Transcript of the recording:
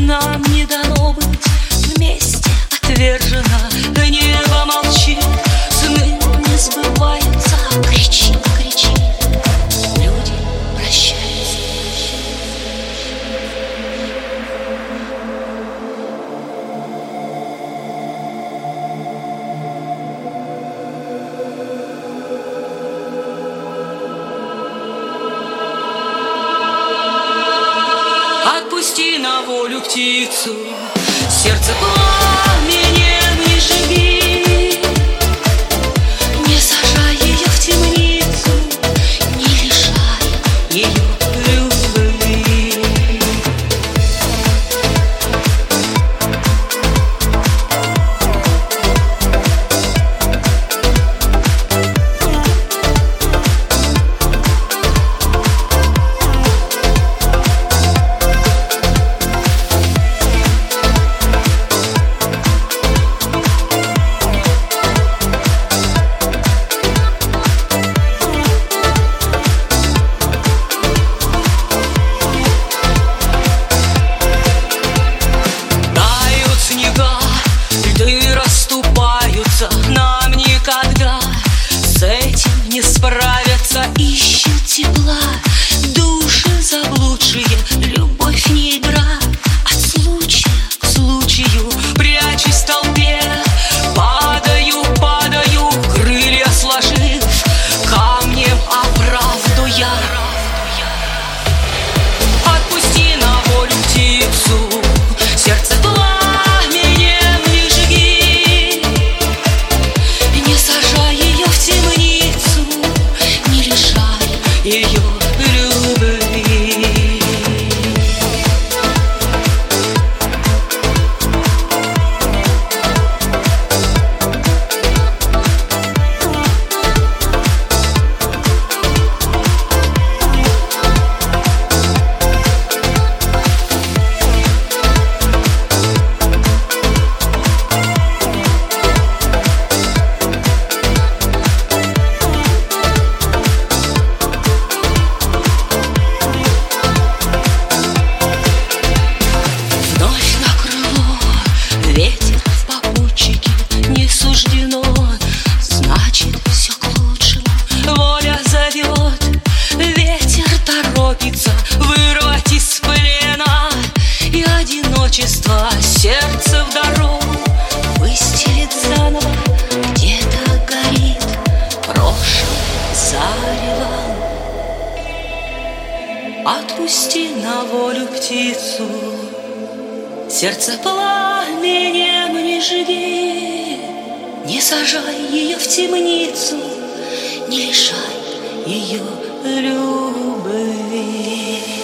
нам не дано быть вместе отвержена. Небо молчит, сны не сбываются. Кричи, кричи, люди прощаются. Отпусти на волю птицу, сердце пламенем не живи. Не сажай ее в темницу, не лишай ее любви. Нам никогда с этим не справятся. Ищут тепла души заблудшие. Любовь не игра, от случая к случаю. Прячусь в толпе, падаю, падаю, крылья сложив, камнем оправду я. Отпусти на волю птицу, сердце пламенем не жги. Не сажай ее в темницу, не лишай ее любви. Ветер в попутчике не суждено, значит, все к лучшему. Воля зовет, ветер торопится вырвать из плена, и одиночество сердце в дорогу выстелит заново. Где-то горит прошлое зарево. Отпусти на волю птицу, сердце пламенем не жги. Не сажай ее в темницу, не лишай ее любви.